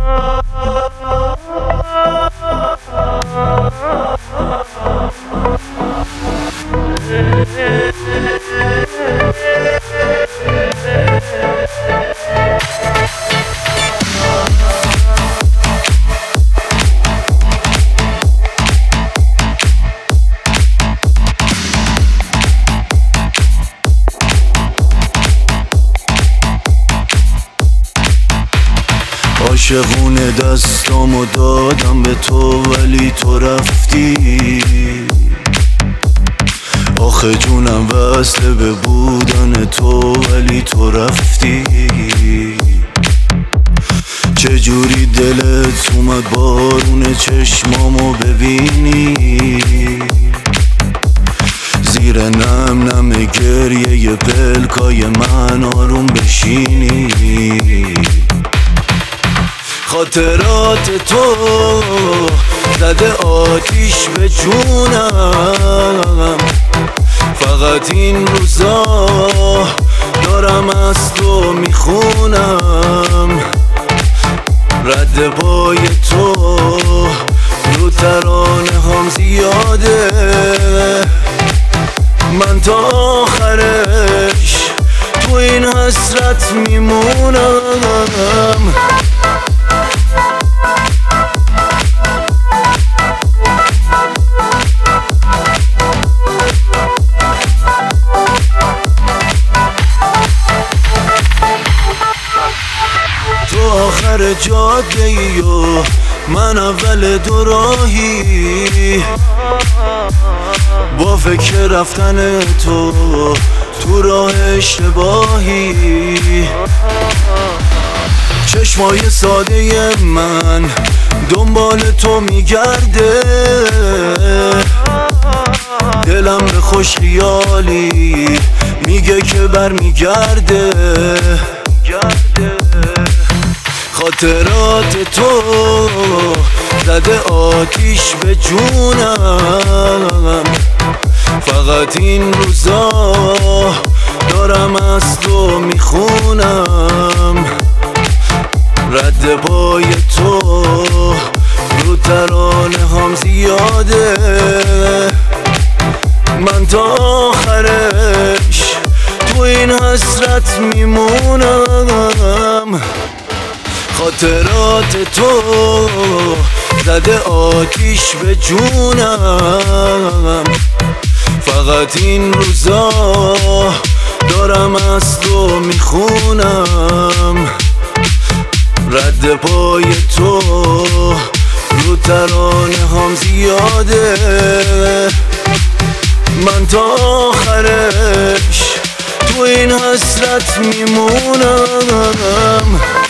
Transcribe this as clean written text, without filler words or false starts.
عاشقونه دستامو دادم به تو ولی تو رفتی. آخه جونم وصله به بودن تو ولی تو رفتی. چجوری دلت اومد بارون چشمامو ببینی، زیر نم نم گریه پلکای من آروم بشینی. خاطرات تو زده آتیش به جونم، فقط این روزا دارم از تو میخونم. رد پای تو رو ترانه هم زیاده، من تا آخرش تو این حسرت میمونم. تو آخر جاده ای و من اول دو راهی، با فکر رفتن تو تو راه اشتباهی. چشمای ساده من دنبال تو میگرده، دلم به خوش خیالی میگه که برمیگرده. خاطرات تو زده آتیش به جونم، فقط این روزا دارم از تو میخونم. رد پای تو رو ترانه هم زیاده، من تا آخرش تو این حسرت میمونم. خاطرات تو زده آتیش به جونم، فقط این روزا دارم از تو میخونم. رد پای تو رو ترانه هم زیاده، من تا آخرش تو این حسرت میمونم.